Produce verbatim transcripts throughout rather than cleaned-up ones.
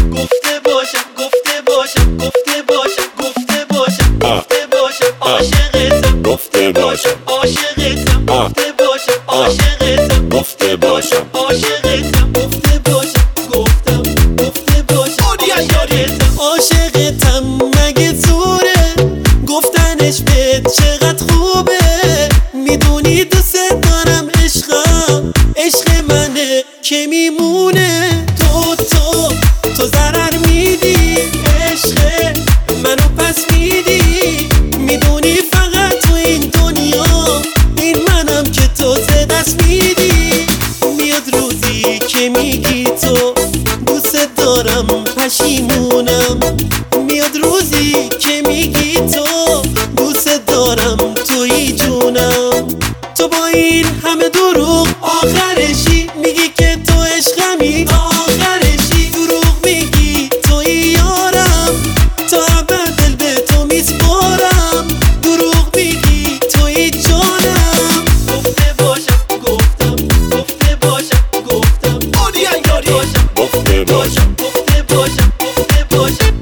گفته باشم گفته باشم گفته باشم گفته باشم گفته باشم عاشقتم گفته باشم عاشقتم گفته باشم عاشقتم گفته باشم عاشقتم گفته باشم گفتم گفته باشم عاشقتم عاشقتم مگه زوره گفتنش بهت چقدر خوبه میدونی دوست دارم عشقم عشق منه که میمونه تو تو تو ضرر میدی عشق منو پس میدی میدونی فقط تو این دنیا این منم که تو ز دست میدی میاد روزی که میگی تو دوست دارم پشیمونم میاد روزی که میگی تو دوست دارم توی جونم تو با این همه دروغ آخرشی میگی که تو عشقمی آخرشی دروغ میگی توی یارم تا ابد دل به تو میسپارم دروغ میگی توی جانم گفته باشم گفتم گفته باشم گفتم باشم گفته باشم گفته باشم گفته باشم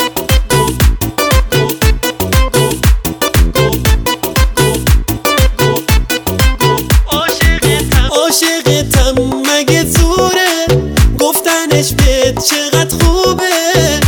عاشقتم مگه زوره گفتنش بهت چقدر خوبه